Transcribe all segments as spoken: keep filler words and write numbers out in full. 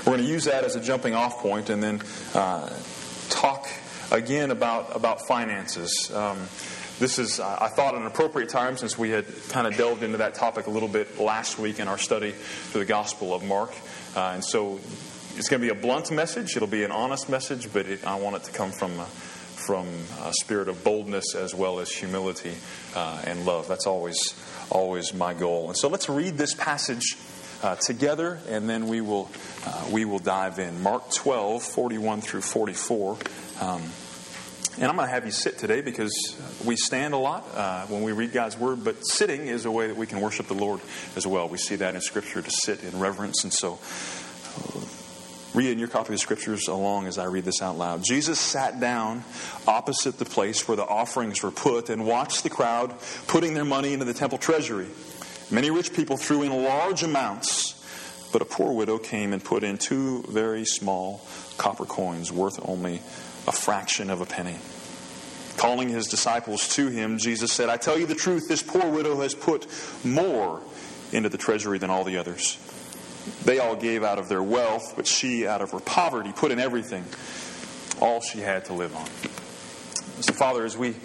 we're going to use that as a jumping off point and then uh, talk again about, about finances. Um, this is, I thought, an appropriate time since we had kind of delved into that topic a little bit last week in our study through the Gospel of Mark. Uh, and so it's going to be a blunt message. It'll be an honest message, but it, I want it to come from... Uh, from a spirit of boldness as well as humility uh, and love. That's always always my goal. And so let's read this passage uh, together, and then we will uh, we will dive in. Mark twelve, forty-one through forty-four. Um, and I'm going to have you sit today because we stand a lot uh, when we read God's Word, but sitting is a way that we can worship the Lord as well. We see that in Scripture, to sit in reverence. And so uh, read in your copy of the Scriptures along as I read this out loud. Jesus sat down opposite the place where the offerings were put and watched the crowd putting their money into the temple treasury. Many rich people threw in large amounts, but a poor widow came and put in two very small copper coins worth only a fraction of a penny. Calling his disciples to him, Jesus said, "I tell you the truth, this poor widow has put more into the treasury than all the others. They all gave out of their wealth, but she, out of her poverty, put in everything, all she had to live on." So, Father, as we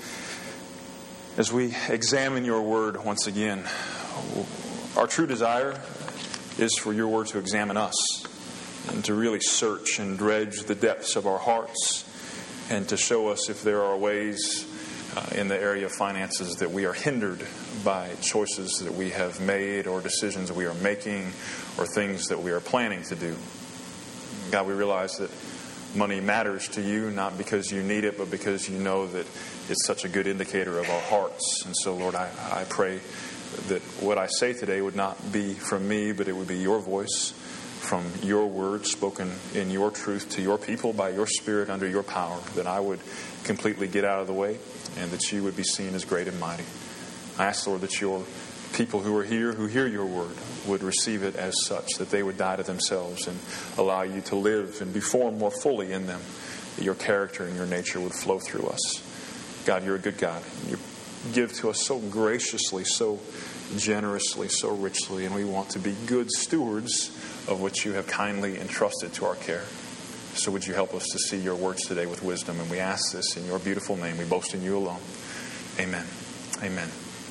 as we examine your word once again, our true desire is for your word to examine us and to really search and dredge the depths of our hearts and to show us if there are ways uh, in the area of finances that we are hindered by choices that we have made or decisions that we are making or things that we are planning to do. God, we realize that money matters to you, not because you need it, but because you know that it's such a good indicator of our hearts. And so, Lord, I, I pray that what I say today would not be from me, but it would be your voice from your word spoken in your truth to your people by your Spirit under your power, that I would completely get out of the way and that you would be seen as great and mighty. I ask, Lord, that your people who are here, who hear your word, would receive it as such, that they would die to themselves and allow you to live and be formed more fully in them, that your character and your nature would flow through us. God, you're a good God. You give to us so graciously, so generously, so richly, and we want to be good stewards of what you have kindly entrusted to our care. So would you help us to see your words today with wisdom? And we ask this in your beautiful name. We boast in you alone. Amen. Amen.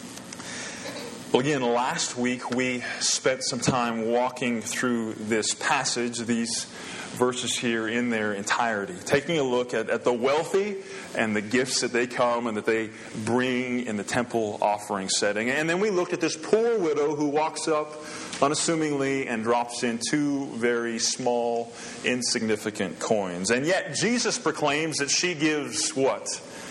Well, again, last week we spent some time walking through this passage, these verses here in their entirety, taking a look at, at the wealthy and the gifts that they come and that they bring in the temple offering setting. And then we looked at this poor widow who walks up unassumingly and drops in two very small, insignificant coins. And yet Jesus proclaims that she gives what?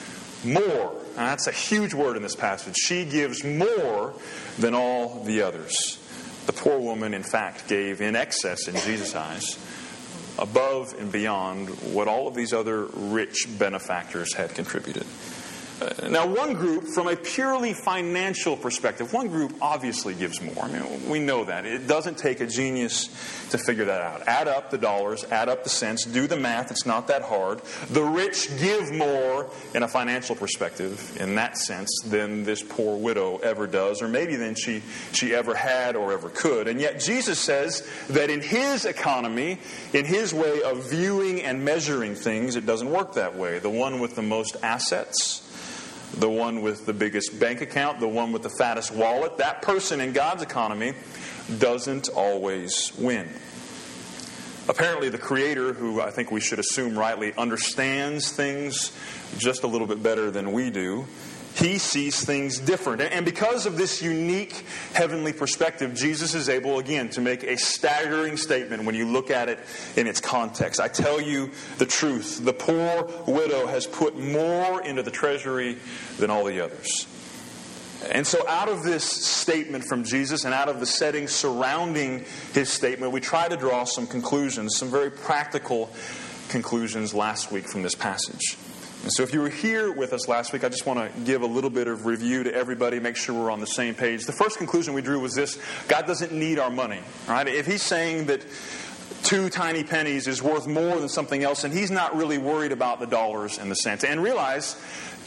More. And that's a huge word in this passage. She gives more than all the others. The poor woman, in fact, gave in excess in Jesus' eyes, above and beyond what all of these other rich benefactors had contributed. Uh, now, one group, from a purely financial perspective, one group obviously gives more. I mean, we know that. It doesn't take a genius to figure that out. Add up the dollars, add up the cents, do the math. It's not that hard. The rich give more in a financial perspective, in that sense, than this poor widow ever does, or maybe than she, she ever had or ever could. And yet Jesus says that in his economy, in his way of viewing and measuring things, it doesn't work that way. The one with the most assets, the one with the biggest bank account, the one with the fattest wallet, that person in God's economy doesn't always win. Apparently the Creator, who I think we should assume rightly understands things just a little bit better than we do, he sees things different. And because of this unique heavenly perspective, Jesus is able, again, to make a staggering statement when you look at it in its context. I tell you the truth. The poor widow has put more into the treasury than all the others. And so out of this statement from Jesus and out of the setting surrounding his statement, we try to draw some conclusions, some very practical conclusions last week from this passage. And so if you were here with us last week, I just want to give a little bit of review to everybody, make sure we're on the same page. The first conclusion we drew was this: God doesn't need our money. Right? If he's saying that two tiny pennies is worth more than something else, and he's not really worried about the dollars and the cents. And realize,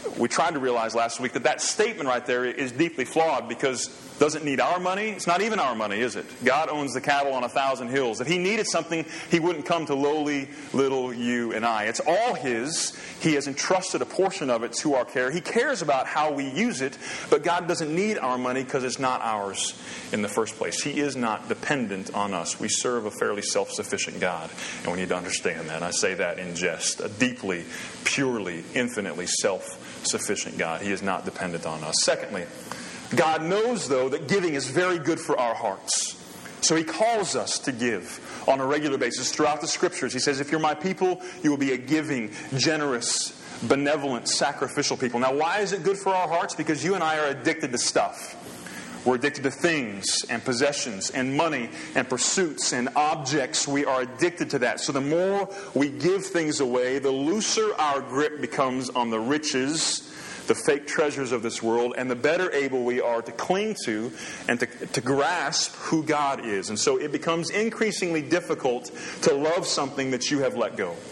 we tried to realize last week that that statement right there is deeply flawed, because it doesn't need our money. It's not even our money, is it? God owns the cattle on a thousand hills. If He needed something, He wouldn't come to lowly little you and I. It's all His. He has entrusted a portion of it to our care. He cares about how we use it, but God doesn't need our money because it's not ours in the first place. He is not dependent on us. We serve a fairly self-sufficient God, and we need to understand that. And I say that in jest. A deeply, purely, infinitely self-sufficient God. He is not dependent on us. Secondly, God knows, though, that giving is very good for our hearts. So He calls us to give on a regular basis throughout the Scriptures. He says, if you're my people, you will be a giving, generous, benevolent, sacrificial people. Now, why is it good for our hearts? Because you and I are addicted to stuff. We're addicted to things and possessions and money and pursuits and objects. We are addicted to that. So the more we give things away, the looser our grip becomes on the riches, the fake treasures of this world, and the better able we are to cling to and to, to grasp who God is. And so it becomes increasingly difficult to love something that you have let go,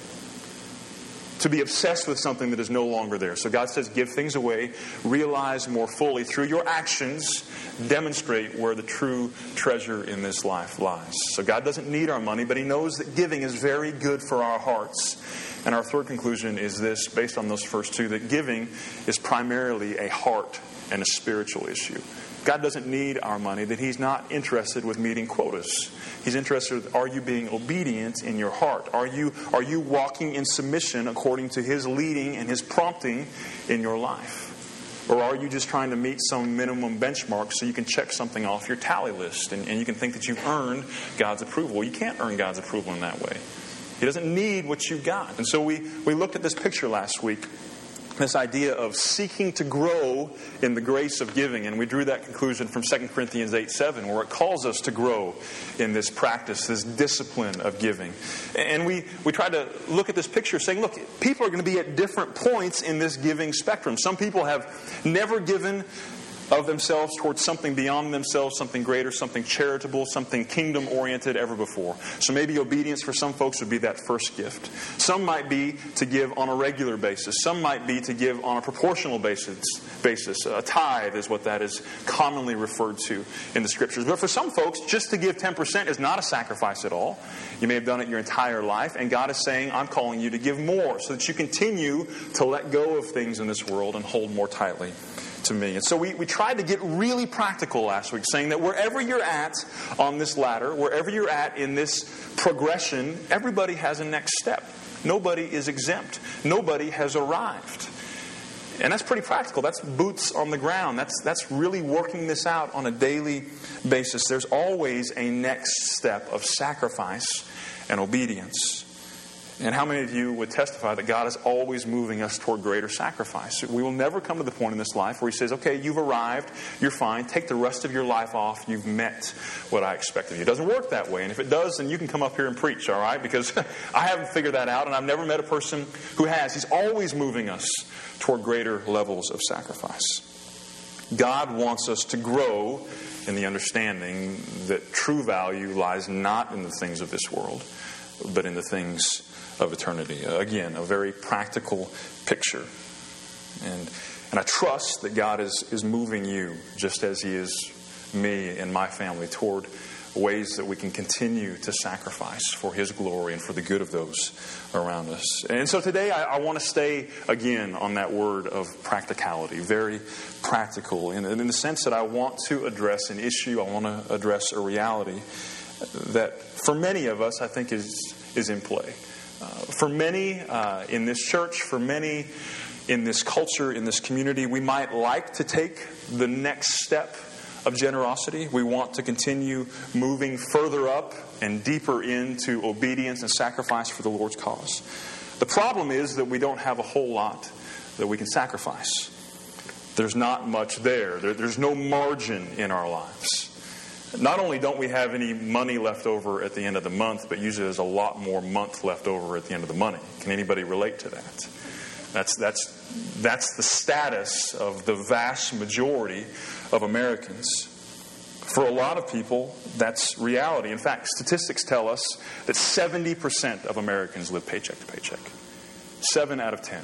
to be obsessed with something that is no longer there. So God says, give things away, realize more fully through your actions, demonstrate where the true treasure in this life lies. So God doesn't need our money, but He knows that giving is very good for our hearts. And our third conclusion is this, based on those first two, that giving is primarily a heart and a spiritual issue. God doesn't need our money, that He's not interested with meeting quotas. He's interested with, are you being obedient in your heart? Are you, are you walking in submission according to His leading and His prompting in your life? Or are you just trying to meet some minimum benchmark so you can check something off your tally list and, and you can think that you've earned God's approval? You can't earn God's approval in that way. He doesn't need what you've got. And so we, we looked at this picture last week, this idea of seeking to grow in the grace of giving. And we drew that conclusion from Second Corinthians eight seven, where it calls us to grow in this practice, this discipline of giving. And we, we tried to look at this picture saying, look, people are going to be at different points in this giving spectrum. Some people have never given of themselves towards something beyond themselves, something greater, something charitable, something kingdom-oriented ever before. So maybe obedience for some folks would be that first gift. Some might be to give on a regular basis. Some might be to give on a proportional basis. basis. A tithe is what that is commonly referred to in the Scriptures. But for some folks, just to give ten percent is not a sacrifice at all. You may have done it your entire life, and God is saying, I'm calling you to give more so that you continue to let go of things in this world and hold more tightly to me. And so we, we tried to get really practical last week, saying that wherever you're at on this ladder, wherever you're at in this progression, everybody has a next step. Nobody is exempt. Nobody has arrived. And that's pretty practical. That's boots on the ground. That's, that's really working this out on a daily basis. There's always a next step of sacrifice and obedience. And how many of you would testify that God is always moving us toward greater sacrifice? We will never come to the point in this life where He says, okay, you've arrived, you're fine, take the rest of your life off, you've met what I expect of you. It doesn't work that way. And if it does, then you can come up here and preach, all right? Because I haven't figured that out, and I've never met a person who has. He's always moving us toward greater levels of sacrifice. God wants us to grow in the understanding that true value lies not in the things of this world, but in the things of eternity. Again, a very practical picture. And and I trust that God is, is moving you, just as He is me and my family, toward ways that we can continue to sacrifice for His glory and for the good of those around us. And so today I, I want to stay again on that word of practicality, very practical, in, in the sense that I want to address an issue, I want to address a reality that for many of us I think is, is in play. Uh, for many uh, in this church, for many in this culture, in this community, we might like to take the next step of generosity. We want to continue moving further up and deeper into obedience and sacrifice for the Lord's cause. The problem is that we don't have a whole lot that we can sacrifice. There's not much there. there there's no margin in our lives. Not only don't we have any money left over at the end of the month, but usually there's a lot more month left over at the end of the money. Can anybody relate to that? That's that's that's the status of the vast majority of Americans. For a lot of people, that's reality. In fact, statistics tell us that seventy percent of Americans live paycheck to paycheck. Seven out of ten.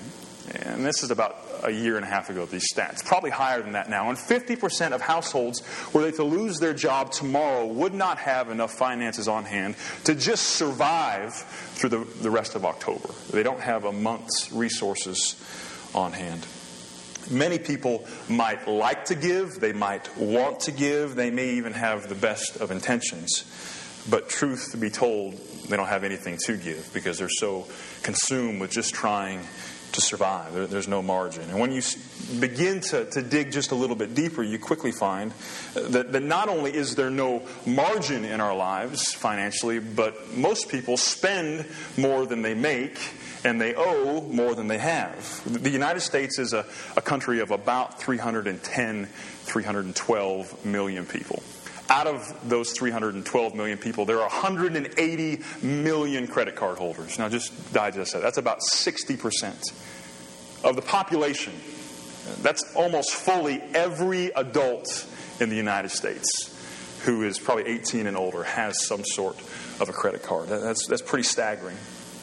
and this is about a year and a half ago, these stats, probably higher than that now, and fifty percent of households were they to lose their job tomorrow would not have enough finances on hand to just survive through the, the rest of October. They don't have a month's resources on hand. Many people might like to give, they might want to give, they may even have the best of intentions. But truth to be told, they don't have anything to give because they're so consumed with just trying to survive. There, there's no margin. And when you begin to, to dig just a little bit deeper, you quickly find that, that not only is there no margin in our lives financially, but most people spend more than they make, and they owe more than they have. The United States is a, a country of about three hundred ten, three hundred twelve million people. Out of those three hundred twelve million people, there are one hundred eighty million credit card holders. Now just digest that. That's about sixty percent of the population. That's almost fully every adult in the United States who is probably eighteen and older has some sort of a credit card. That's, that's pretty staggering.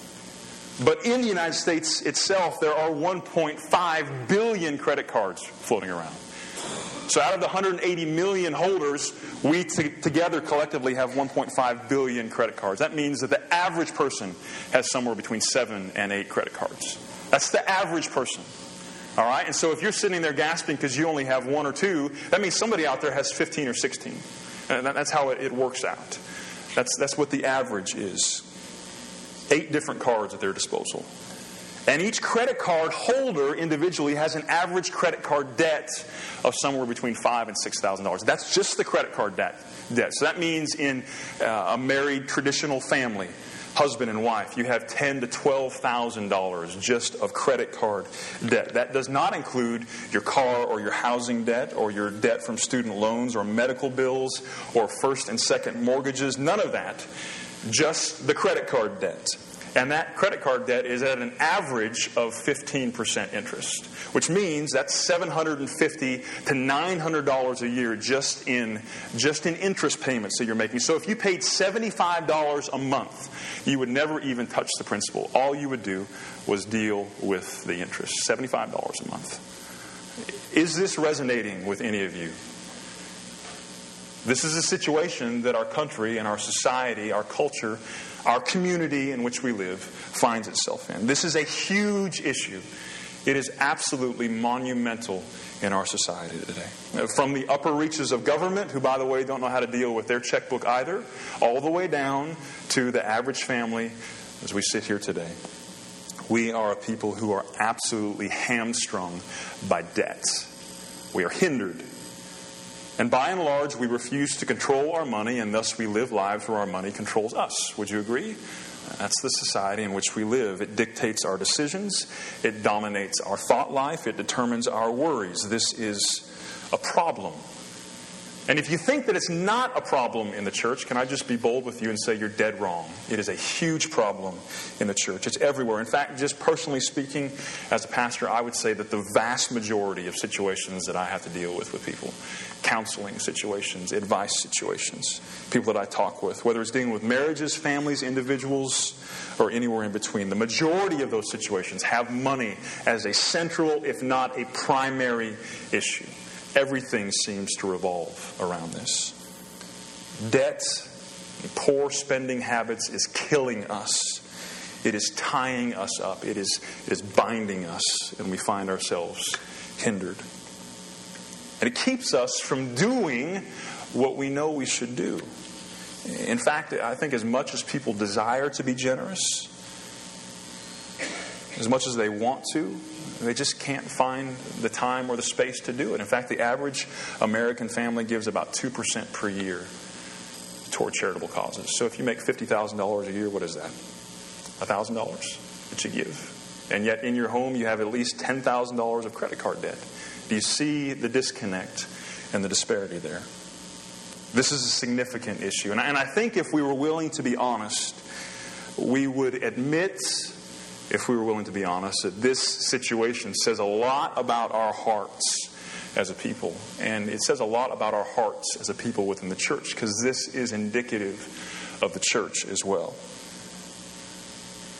But in the United States itself, there are one point five billion credit cards floating around. So out of the one hundred eighty million holders, we t- together collectively have one point five billion credit cards. That means that the average person has somewhere between seven and eight credit cards. That's the average person. All right? And so if you're sitting there gasping because you only have one or two, that means somebody out there has fifteen or sixteen. And that's how it works out. That's, that's what the average is. Eight different cards at their disposal. And each credit card holder individually has an average credit card debt of somewhere between five thousand dollars and six thousand dollars. That's just the credit card debt. debt. So that means in uh, a married traditional family, husband and wife, you have ten thousand to twelve thousand dollars just of credit card debt. That does not include your car or your housing debt or your debt from student loans or medical bills or first and second mortgages. None of that. Just the credit card debt. And that credit card debt is at an average of fifteen percent interest, which means that's seven hundred fifty dollars to nine hundred dollars a year just in just in interest payments that you're making. So if you paid seventy-five dollars a month, you would never even touch the principal. All you would do was deal with the interest. seventy-five dollars a month. Is this resonating with any of you? This is a situation that our country and our society, our culture, our community in which we live finds itself in. This is a huge issue. It is absolutely monumental in our society today. From the upper reaches of government, who, by the way, don't know how to deal with their checkbook either, all the way down to the average family as we sit here today. We are a people who are absolutely hamstrung by debt. We are hindered. And by and large, we refuse to control our money, and thus we live lives where our money controls us. Would you agree? That's the society in which we live. It dictates our decisions. It dominates our thought life. It determines our worries. This is a problem. And if you think that it's not a problem in the church, can I just be bold with you and say you're dead wrong? It is a huge problem in the church. It's everywhere. In fact, just personally speaking, as a pastor, I would say that the vast majority of situations that I have to deal with with people, counseling situations, advice situations, people that I talk with, whether it's dealing with marriages, families, individuals, or anywhere in between, the majority of those situations have money as a central, if not a primary issue. Everything seems to revolve around this. Debt, poor spending habits is killing us. It is tying us up. It is, it is binding us, and we find ourselves hindered. And it keeps us from doing what we know we should do. In fact, I think as much as people desire to be generous, as much as they want to, they just can't find the time or the space to do it. In fact, the average American family gives about two percent per year toward charitable causes. So if you make fifty thousand dollars a year, what is that? one thousand dollars that you give. And yet in your home you have at least ten thousand dollars of credit card debt. Do you see the disconnect and the disparity there? This is a significant issue. And I, and I think if we were willing to be honest, we would admit, if we were willing to be honest, that this situation says a lot about our hearts as a people. And it says a lot about our hearts as a people within the church, because this is indicative of the church as well.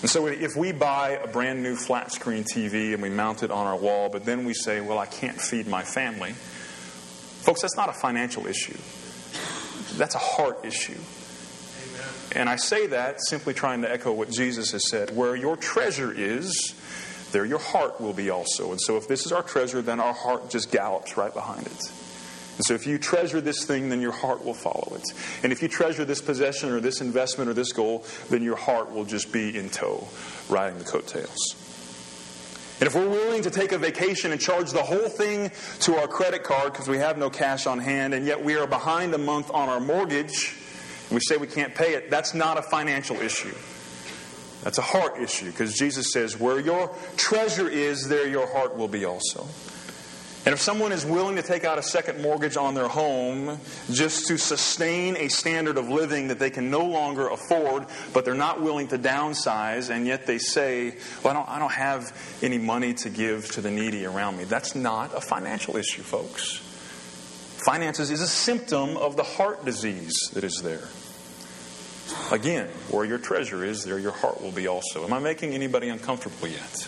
And so if we buy a brand new flat screen T V and we mount it on our wall, but then we say, well, I can't feed my family. Folks, that's not a financial issue. That's a heart issue. Amen. And I say that simply trying to echo what Jesus has said. Where your treasure is, there your heart will be also. And so if this is our treasure, then our heart just gallops right behind it. And so if you treasure this thing, then your heart will follow it. And if you treasure this possession or this investment or this goal, then your heart will just be in tow, riding the coattails. And if we're willing to take a vacation and charge the whole thing to our credit card because we have no cash on hand, and yet we are behind a month on our mortgage, and we say we can't pay it, that's not a financial issue. That's a heart issue, because Jesus says, where your treasure is, there your heart will be also. And if someone is willing to take out a second mortgage on their home just to sustain a standard of living that they can no longer afford, but they're not willing to downsize, and yet they say, well, I don't, I don't have any money to give to the needy around me. That's not a financial issue, folks. Finances is a symptom of the heart disease that is there. Again, where your treasure is, there your heart will be also. Am I making anybody uncomfortable yet?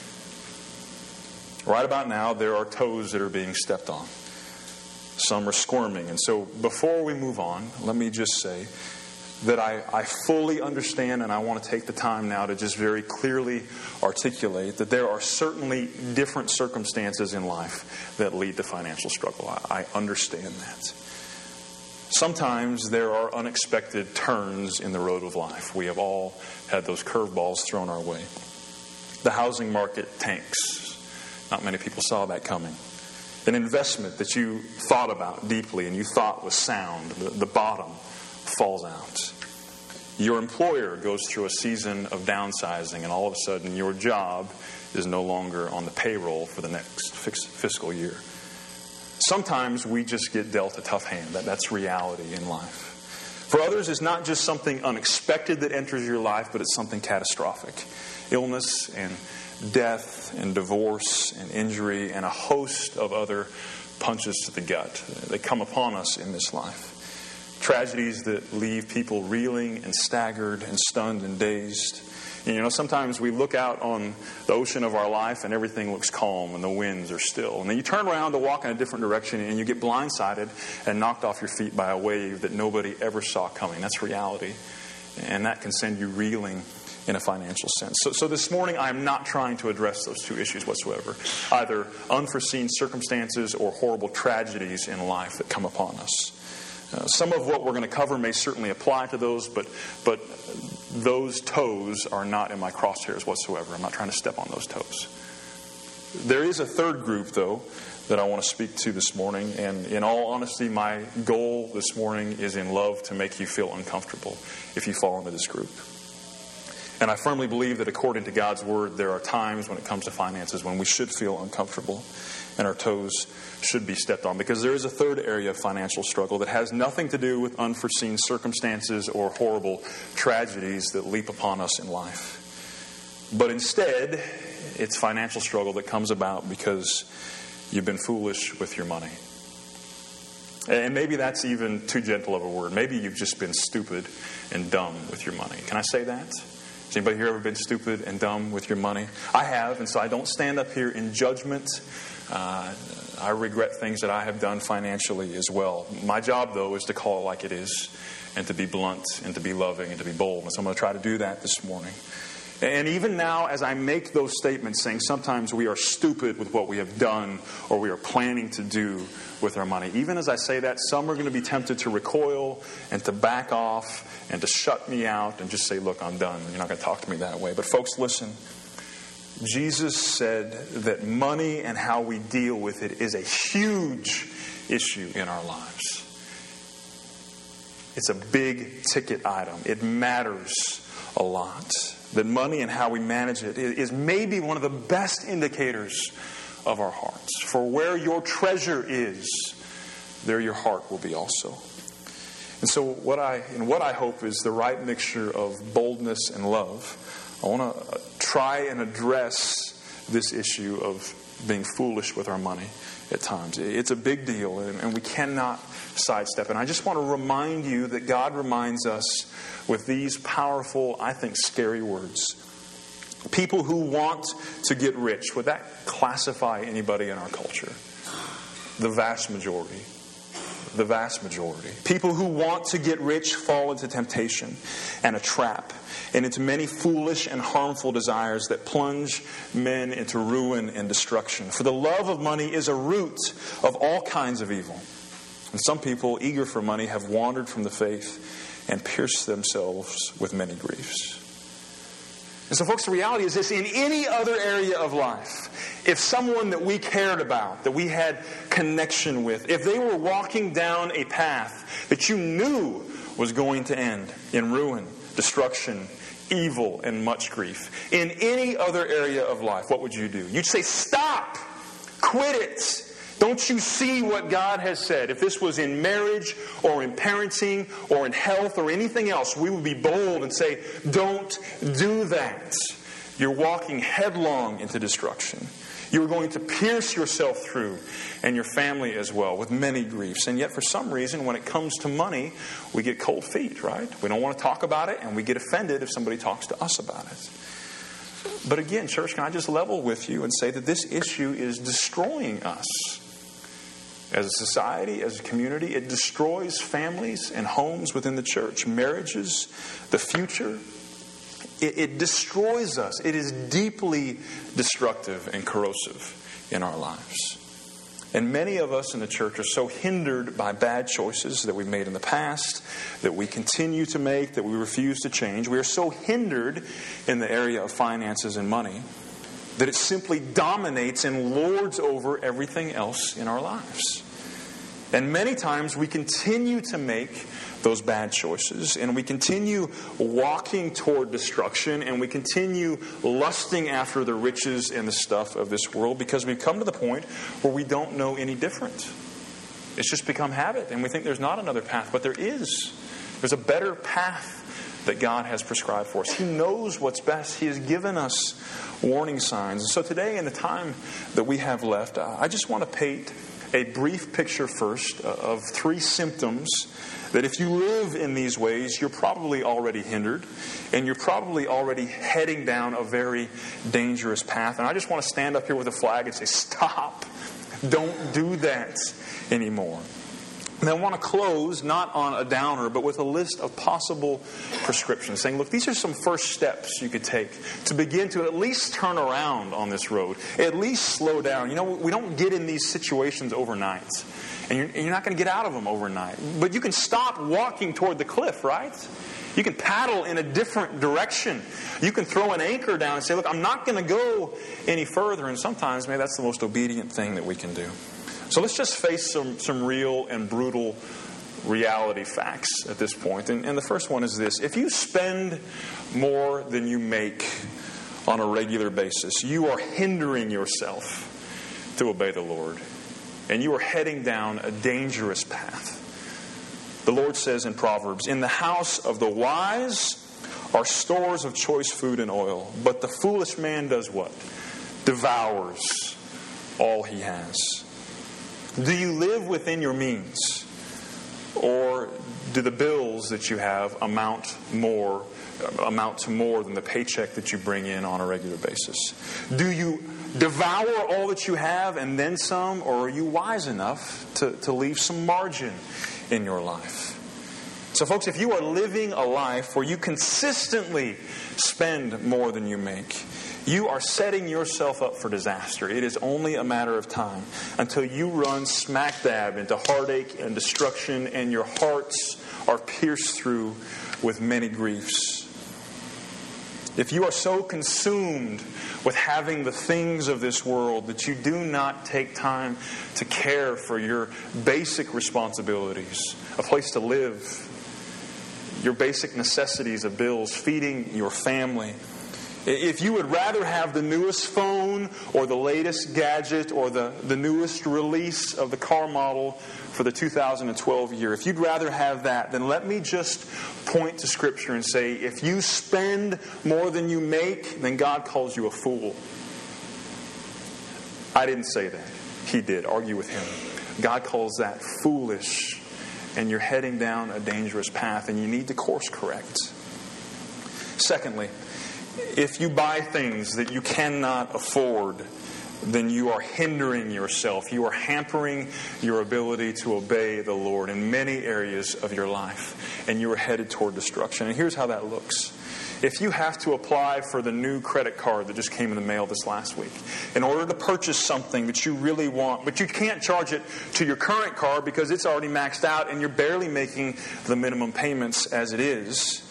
Right about now, there are toes that are being stepped on. Some are squirming. And so before we move on, let me just say that I, I fully understand, and I want to take the time now to just very clearly articulate that there are certainly different circumstances in life that lead to financial struggle. I, I understand that. Sometimes there are unexpected turns in the road of life. We have all had those curveballs thrown our way. The housing market tanks. Not many people saw that coming. An investment that you thought about deeply and you thought was sound, the, the bottom falls out. Your employer goes through a season of downsizing, and all of a sudden your job is no longer on the payroll for the next fiscal year. Sometimes we just get dealt a tough hand. That, that's reality in life. For others, it's not just something unexpected that enters your life, but it's something catastrophic. Illness and death and divorce and injury and a host of other punches to the gut that come upon us in this life. Tragedies that leave people reeling and staggered and stunned and dazed. And, you know, sometimes we look out on the ocean of our life and everything looks calm and the winds are still. And then you turn around to walk in a different direction and you get blindsided and knocked off your feet by a wave that nobody ever saw coming. That's reality. And that can send you reeling in a financial sense. So, so this morning I am not trying to address those two issues whatsoever. Either unforeseen circumstances or horrible tragedies in life that come upon us. Uh, some of what we're going to cover may certainly apply to those, but but those toes are not in my crosshairs whatsoever. I'm not trying to step on those toes. There is a third group, though, that I want to speak to this morning. And in all honesty, my goal this morning is in love to make you feel uncomfortable if you fall into this group. And I firmly believe that according to God's Word, there are times when it comes to finances when we should feel uncomfortable and our toes should be stepped on. Because there is a third area of financial struggle that has nothing to do with unforeseen circumstances or horrible tragedies that leap upon us in life. But instead, it's financial struggle that comes about because you've been foolish with your money. And maybe that's even too gentle of a word. Maybe you've just been stupid and dumb with your money. Can I say that? Has anybody here ever been stupid and dumb with your money? I have, and so I don't stand up here in judgment. Uh, I regret things that I have done financially as well. My job, though, is to call it like it is and to be blunt and to be loving and to be bold. And so I'm going to try to do that this morning. And even now, as I make those statements saying sometimes we are stupid with what we have done or we are planning to do with our money, even as I say that, some are going to be tempted to recoil and to back off and to shut me out and just say, look, I'm done. You're not going to talk to me that way. But folks, listen. Jesus said that money and how we deal with it is a huge issue in our lives. It's a big ticket item. It matters a lot. That money and how we manage it is maybe one of the best indicators of our hearts. For where your treasure is, there your heart will be also. And so what I and what I hope is the right mixture of boldness and love. I want to try and address this issue of being foolish with our money at times. It's a big deal, and we cannot sidestep. And I just want to remind you that God reminds us with these powerful, I think, scary words. People who want to get rich. Would that classify anybody in our culture? The vast majority. The vast majority. People who want to get rich fall into temptation and a trap, and into many foolish and harmful desires that plunge men into ruin and destruction. For the love of money is a root of all kinds of evil. And some people, eager for money, have wandered from the faith and pierced themselves with many griefs. And so, folks, the reality is this. In any other area of life, if someone that we cared about, that we had connection with, if they were walking down a path that you knew was going to end in ruin, destruction, evil, and much grief, in any other area of life, what would you do? You'd say, stop! Quit it! Don't you see what God has said? If this was in marriage or in parenting or in health or anything else, we would be bold and say, don't do that. You're walking headlong into destruction. You're going to pierce yourself through, and your family as well, with many griefs. And yet, for some reason, when it comes to money, we get cold feet, right? We don't want to talk about it, and we get offended if somebody talks to us about it. But again, church, can I just level with you and say that this issue is destroying us. As a society, as a community, it destroys families and homes within the church, marriages, the future. It, it destroys us. It is deeply destructive and corrosive in our lives. And many of us in the church are so hindered by bad choices that we've made in the past, that we continue to make, that we refuse to change. We are so hindered in the area of finances and money that it simply dominates and lords over everything else in our lives. And many times we continue to make those bad choices, and we continue walking toward destruction, and we continue lusting after the riches and the stuff of this world because we've come to the point where we don't know any different. It's just become habit, and we think there's not another path, but there is. There's a better path that God has prescribed for us. He knows what's best. He has given us warning signs. And so today, in the time that we have left, I just want to paint a brief picture first of three symptoms that if you live in these ways, you're probably already hindered, and you're probably already heading down a very dangerous path. And I just want to stand up here with a flag and say, stop. Don't do that anymore. And I want to close not on a downer, but with a list of possible prescriptions, saying, look, these are some first steps you could take to begin to at least turn around on this road, at least slow down. You know, we don't get in these situations overnight, and you're, and you're not going to get out of them overnight. But you can stop walking toward the cliff, right? You can paddle in a different direction. You can throw an anchor down and say, look, I'm not going to go any further. And sometimes maybe that's the most obedient thing that we can do. So let's just face some, some real and brutal reality facts at this point. And, and the first one is this. If you spend more than you make on a regular basis, you are hindering yourself to obey the Lord. And you are heading down a dangerous path. The Lord says in Proverbs, in the house of the wise are stores of choice food and oil, but the foolish man does what? Devours all he has. Do you live within your means? Or do the bills that you have amount more, amount to more than the paycheck that you bring in on a regular basis? Do you devour all that you have and then some, or are you wise enough to, to leave some margin in your life? So folks, if you are living a life where you consistently spend more than you make, you are setting yourself up for disaster. It is only a matter of time until you run smack dab into heartache and destruction, and your hearts are pierced through with many griefs. If you are so consumed with having the things of this world that you do not take time to care for your basic responsibilities, a place to live, your basic necessities of bills, feeding your family, if you would rather have the newest phone or the latest gadget or the, the newest release of the car model for the two thousand twelve year, if you'd rather have that, then let me just point to Scripture and say, if you spend more than you make, then God calls you a fool. I didn't say that. He did. Argue with him. God calls that foolish, and you're heading down a dangerous path, and you need to course correct. Secondly, If you buy things that you cannot afford, then you are hindering yourself. You are hampering your ability to obey the Lord in many areas of your life. And you are headed toward destruction. And here's how that looks. If you have to apply for the new credit card that just came in the mail this last week, in order to purchase something that you really want, but you can't charge it to your current card because it's already maxed out and you're barely making the minimum payments as it is,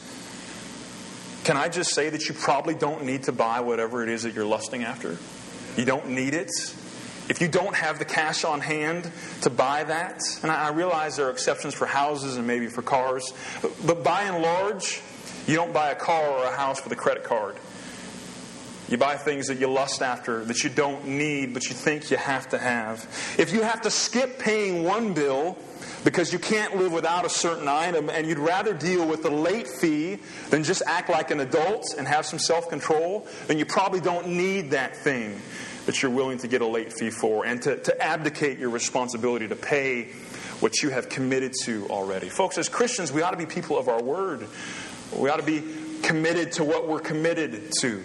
can I just say that you probably don't need to buy whatever it is that you're lusting after? You don't need it. If you don't have the cash on hand to buy that, and I realize there are exceptions for houses and maybe for cars, but by and large, you don't buy a car or a house with a credit card. You buy things that you lust after, that you don't need, but you think you have to have. If you have to skip paying one bill because you can't live without a certain item and you'd rather deal with the late fee than just act like an adult and have some self-control, then you probably don't need that thing that you're willing to get a late fee for and to, to abdicate your responsibility to pay what you have committed to already. Folks, as Christians, we ought to be people of our word. We ought to be committed to what we're committed to.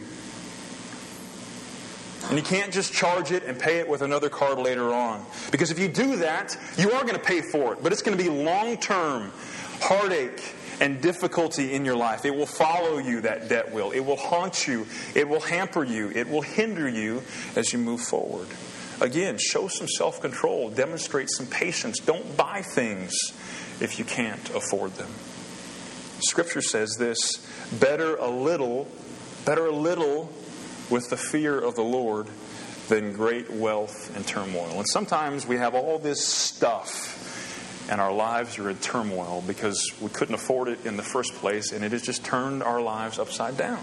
And you can't just charge it and pay it with another card later on. Because if you do that, you are going to pay for it. But it's going to be long-term heartache and difficulty in your life. It will follow you, that debt will. It will haunt you. It will hamper you. It will hinder you as you move forward. Again, show some self-control. Demonstrate some patience. Don't buy things if you can't afford them. Scripture says this, better a little, better a little with the fear of the Lord than great wealth and turmoil. And sometimes we have all this stuff and our lives are in turmoil because we couldn't afford it in the first place and it has just turned our lives upside down.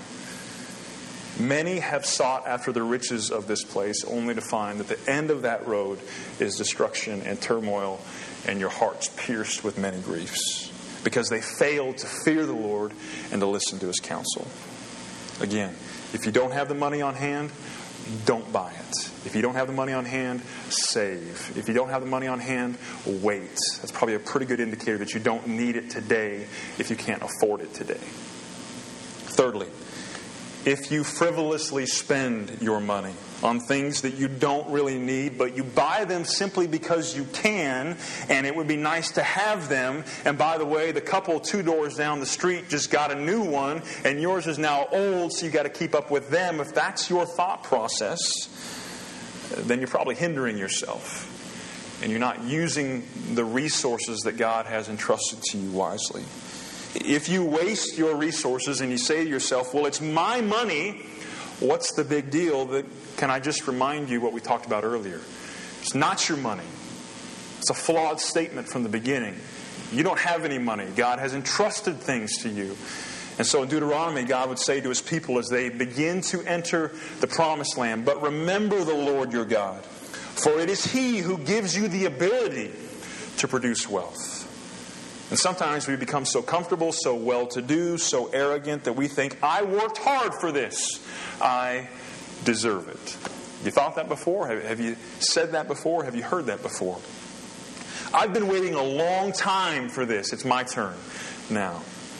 Many have sought after the riches of this place only to find that the end of that road is destruction and turmoil and your heart's pierced with many griefs. Because they failed to fear the Lord and to listen to His counsel. Again, if you don't have the money on hand, don't buy it. If you don't have the money on hand, save. If you don't have the money on hand, wait. That's probably a pretty good indicator that you don't need it today if you can't afford it today. Thirdly, if you frivolously spend your money on things that you don't really need, but you buy them simply because you can, and it would be nice to have them, and by the way, the couple two doors down the street just got a new one, and yours is now old, so you got to keep up with them. If that's your thought process, then you're probably hindering yourself, and you're not using the resources that God has entrusted to you wisely. If you waste your resources and you say to yourself, well, it's my money, what's the big deal? That, can I just remind you what we talked about earlier? It's not your money. It's a flawed statement from the beginning. You don't have any money. God has entrusted things to you. And so in Deuteronomy, God would say to His people as they begin to enter the promised land, but remember the Lord your God, for it is He who gives you the ability to produce wealth. And sometimes we become so comfortable, so well-to-do, so arrogant that we think, I worked hard for this. I deserve it. You thought that before? Have you said that before? Have you heard that before? I've been waiting a long time for this. It's my turn now.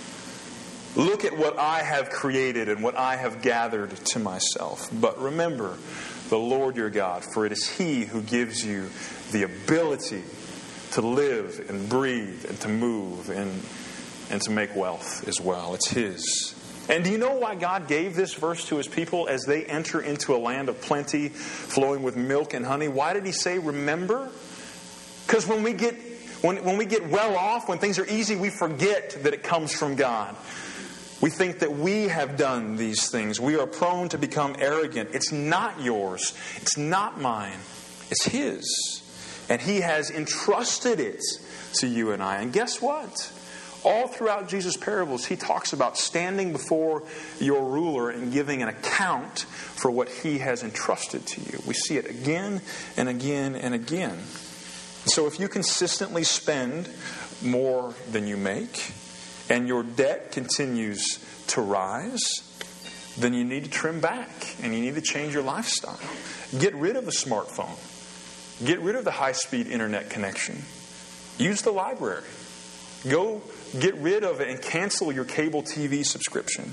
Look at what I have created and what I have gathered to myself. But remember the Lord your God, for it is He who gives you the ability to live and breathe and to move and, and to make wealth as well. It's His. And do you know why God gave this verse to His people as they enter into a land of plenty, flowing with milk and honey? Why did He say, remember? Because when we get when, when we get well off, when things are easy, we forget that it comes from God. We think that we have done these things. We are prone to become arrogant. It's not yours. It's not mine. It's His. And He has entrusted it to you and I. And guess what? All throughout Jesus' parables, He talks about standing before your ruler and giving an account for what He has entrusted to you. We see it again and again and again. So if you consistently spend more than you make, and your debt continues to rise, then you need to trim back and you need to change your lifestyle. Get rid of the smartphone. Get rid of the high-speed internet connection. Use the library. Go get rid of it and cancel your cable T V subscription.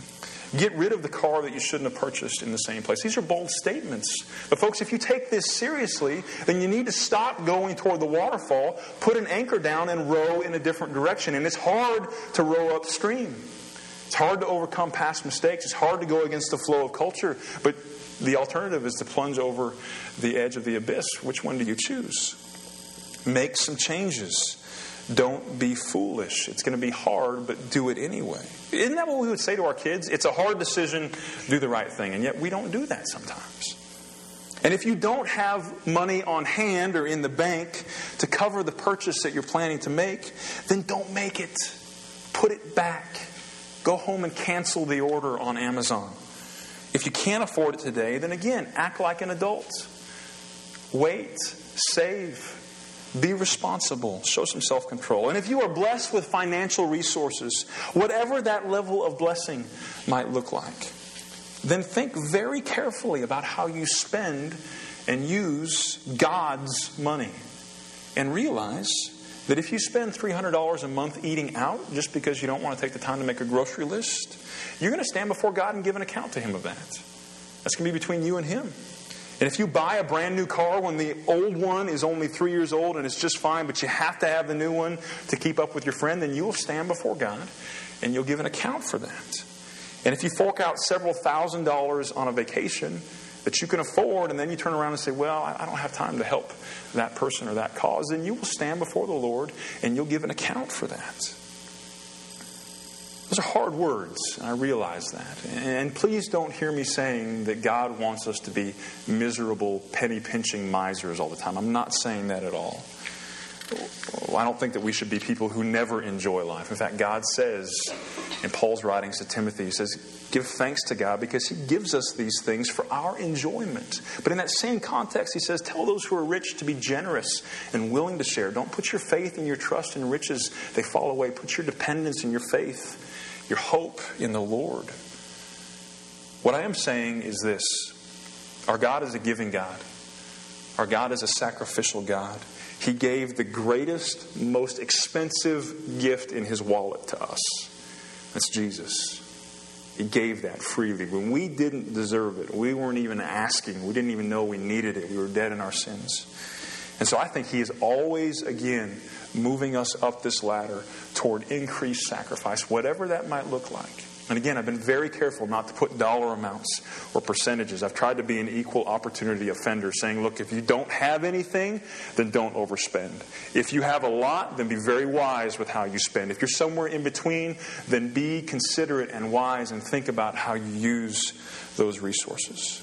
Get rid of the car that you shouldn't have purchased in the same place. These are bold statements. But folks, if you take this seriously, then you need to stop going toward the waterfall, put an anchor down, and row in a different direction. And it's hard to row upstream. It's hard to overcome past mistakes. It's hard to go against the flow of culture. But the alternative is to plunge over the edge of the abyss. Which one do you choose? Make some changes. Don't be foolish. It's going to be hard, but do it anyway. Isn't that what we would say to our kids? It's a hard decision, do the right thing. And yet we don't do that sometimes. And if you don't have money on hand or in the bank to cover the purchase that you're planning to make, then don't make it. Put it back. Go home and cancel the order on Amazon. If you can't afford it today, then again, act like an adult. Wait. Save. Be responsible. Show some self-control. And if you are blessed with financial resources, whatever that level of blessing might look like, then think very carefully about how you spend and use God's money. And realize that if you spend three hundred dollars a month eating out just because you don't want to take the time to make a grocery list, you're going to stand before God and give an account to Him of that. That's going to be between you and Him. And if you buy a brand new car when the old one is only three years old and it's just fine, but you have to have the new one to keep up with your friend, then you will stand before God and you'll give an account for that. And if you fork out several thousand dollars on a vacation that you can afford, and then you turn around and say, well, I don't have time to help that person or that cause, then you will stand before the Lord and you'll give an account for that. Those are hard words, and I realize that. And please don't hear me saying that God wants us to be miserable, penny-pinching misers all the time. I'm not saying that at all. I don't think that we should be people who never enjoy life. In fact, God says in Paul's writings to Timothy, he says, give thanks to God because He gives us these things for our enjoyment. But in that same context, he says, tell those who are rich to be generous and willing to share. Don't put your faith and your trust in riches. They fall away. Put your dependence and your faith, your hope in the Lord. What I am saying is this. Our God is a giving God. Our God is a sacrificial God. He gave the greatest, most expensive gift in His wallet to us. That's Jesus. He gave that freely. When we didn't deserve it, we weren't even asking. We didn't even know we needed it. We were dead in our sins. And so I think He is always, again, moving us up this ladder toward increased sacrifice, whatever that might look like. And again, I've been very careful not to put dollar amounts or percentages. I've tried to be an equal opportunity offender, saying, look, if you don't have anything, then don't overspend. If you have a lot, then be very wise with how you spend. If you're somewhere in between, then be considerate and wise and think about how you use those resources.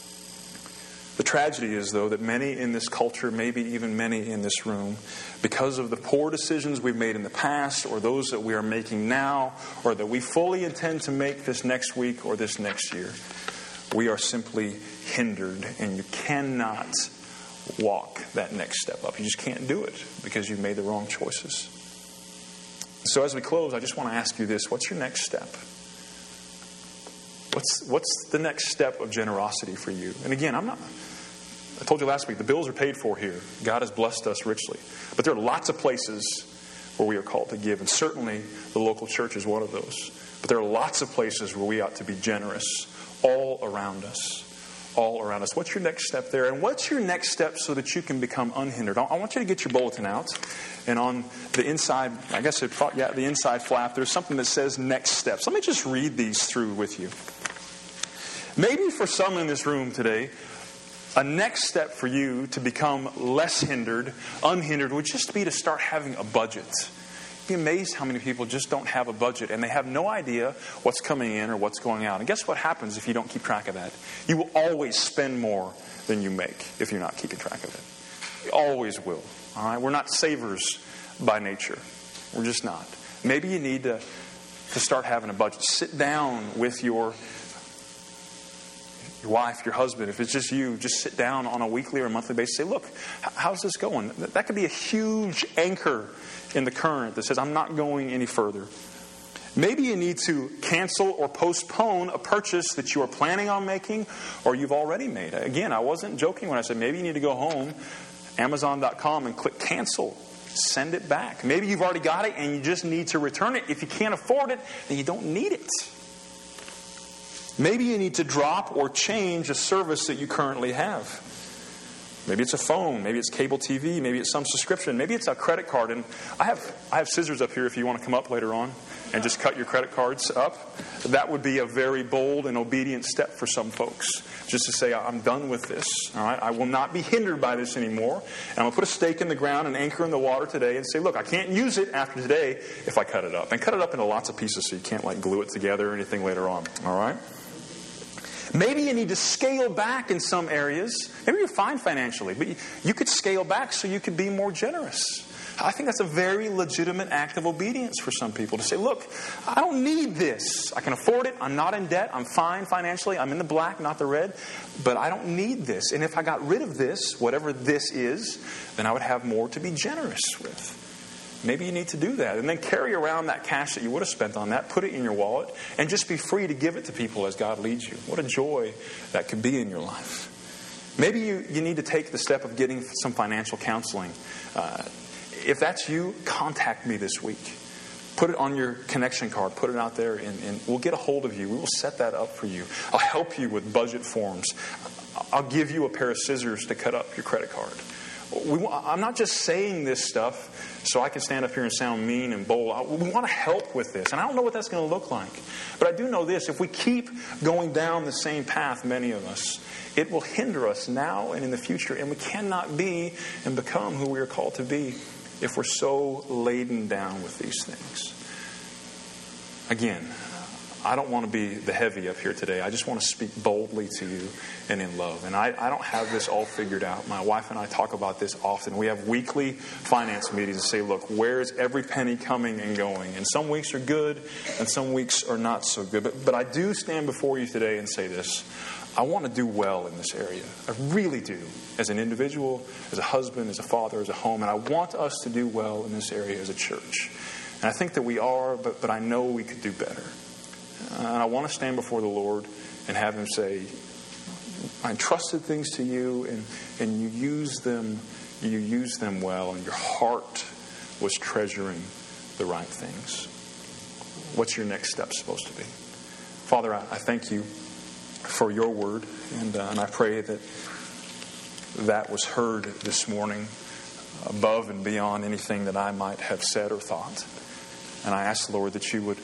The tragedy is, though, that many in this culture, maybe even many in this room, because of the poor decisions we've made in the past or those that we are making now or that we fully intend to make this next week or this next year, we are simply hindered, and you cannot walk that next step up. You just can't do it because you've made the wrong choices. So as we close, I just want to ask you this. What's your next step? What's what's the next step of generosity for you? And again, I'm not... I told you last week, the bills are paid for here. God has blessed us richly. But there are lots of places where we are called to give. And certainly the local church is one of those. But there are lots of places where we ought to be generous all around us. All around us. What's your next step there? And what's your next step so that you can become unhindered? I want you to get your bulletin out. And on the inside, I guess it probably, yeah, the inside flap, there's something that says next steps. Let me just read these through with you. Maybe for some in this room today, a next step for you to become less hindered, unhindered, would just be to start having a budget. You'd be amazed how many people just don't have a budget and they have no idea what's coming in or what's going out. And guess what happens if you don't keep track of that? You will always spend more than you make if you're not keeping track of it. You always will. All right? We're not savers by nature. We're just not. Maybe you need to, to start having a budget. Sit down with your Your wife, your husband, if it's just you, just sit down on a weekly or a monthly basis. Say, look, how's this going? That could be a huge anchor in the current that says, I'm not going any further. Maybe you need to cancel or postpone a purchase that you are planning on making or you've already made. Again, I wasn't joking when I said maybe you need to go home, Amazon dot com, and click cancel. Send it back. Maybe you've already got it and you just need to return it. If you can't afford it, then you don't need it. Maybe you need to drop or change a service that you currently have. Maybe it's a phone, maybe it's cable T V, maybe it's some subscription, maybe it's a credit card. And I have I have scissors up here if you want to come up later on and just cut your credit cards up. That would be a very bold and obedient step for some folks. Just to say, I'm done with this. All right, I will not be hindered by this anymore. And I'm going to put a stake in the ground and anchor in the water today and say, look, I can't use it after today if I cut it up. And cut it up into lots of pieces so you can't like glue it together or anything later on. All right? Maybe you need to scale back in some areas. Maybe you're fine financially, but you, you could scale back so you could be more generous. I think that's a very legitimate act of obedience for some people to say, look, I don't need this. I can afford it. I'm not in debt. I'm fine financially. I'm in the black, not the red. But I don't need this. And if I got rid of this, whatever this is, then I would have more to be generous with. Maybe you need to do that. And then carry around that cash that you would have spent on that, put it in your wallet, and just be free to give it to people as God leads you. What a joy that could be in your life. Maybe you, you need to take the step of getting some financial counseling. Uh, if that's you, contact me this week. Put it on your connection card. Put it out there, and, and we'll get a hold of you. We will set that up for you. I'll help you with budget forms. I'll give you a pair of scissors to cut up your credit card. We, I'm not just saying this stuff so I can stand up here and sound mean and bold. We want to help with this. And I don't know what that's going to look like. But I do know this. If we keep going down the same path, many of us, it will hinder us now and in the future. And we cannot be and become who we are called to be if we're so laden down with these things. Again, I don't want to be the heavy up here today. I just want to speak boldly to you and in love. And I, I don't have this all figured out. My wife and I talk about this often. We have weekly finance meetings and say, look, where is every penny coming and going? And some weeks are good and some weeks are not so good. But, but I do stand before you today and say this. I want to do well in this area. I really do. As an individual, as a husband, as a father, as a home. And I want us to do well in this area as a church. And I think that we are, but, but I know we could do better. And I want to stand before the Lord and have Him say, I entrusted things to you, and, and you use them, you use them well, and your heart was treasuring the right things. What's your next step supposed to be? Father, I, I thank you for your word, and, uh, and I pray that that was heard this morning above and beyond anything that I might have said or thought. And I ask, Lord, that you would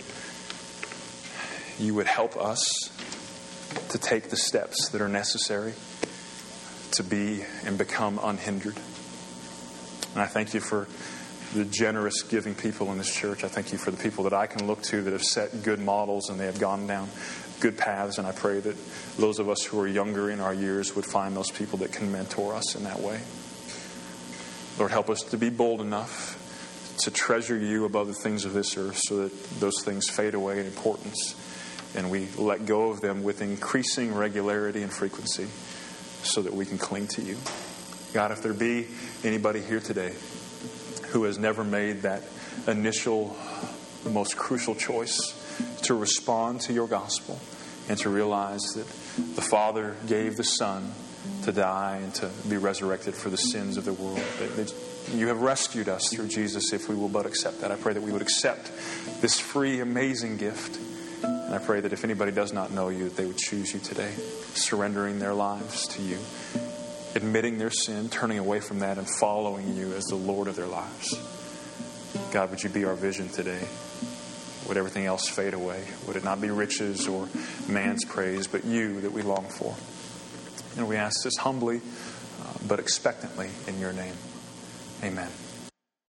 You would help us to take the steps that are necessary to be and become unhindered. And I thank you for the generous giving people in this church. I thank you for the people that I can look to that have set good models and they have gone down good paths. And I pray that those of us who are younger in our years would find those people that can mentor us in that way. Lord, help us to be bold enough to treasure you above the things of this earth so that those things fade away in importance. And we let go of them with increasing regularity and frequency so that we can cling to you. God, if there be anybody here today who has never made that initial, most crucial choice to respond to your gospel and to realize that the Father gave the Son to die and to be resurrected for the sins of the world, that, that you have rescued us through Jesus if we will but accept that. I pray that we would accept this free, amazing gift. And I pray that if anybody does not know you, that they would choose you today, surrendering their lives to you, admitting their sin, turning away from that, and following you as the Lord of their lives. God, would you be our vision today? Would everything else fade away? Would it not be riches or man's praise, but you that we long for? And we ask this humbly, uh, but expectantly in your name. Amen.